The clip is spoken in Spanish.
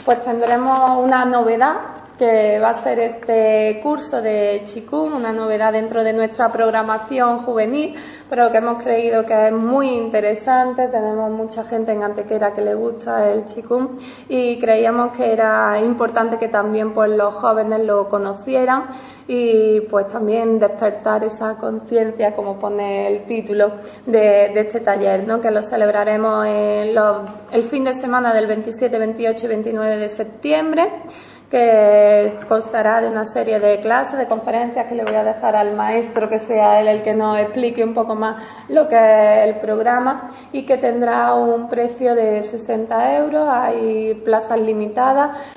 pues tendremos una novedad que va a ser este curso de Qigong, una novedad dentro de nuestra programación juvenil, pero que hemos creído que es muy interesante. Tenemos mucha gente en Antequera que le gusta el Qigong y creíamos que era importante que también pues los jóvenes lo conocieran y pues también despertar esa conciencia, como pone el título de este taller, ¿no? Que lo celebraremos el fin de semana del 27, 28 y 29 de septiembre, que constará de una serie de clases, de conferencias que le voy a dejar al maestro, que sea él el que nos explique un poco más lo que es el programa, y que tendrá un precio de 60 euros, hay plazas limitadas.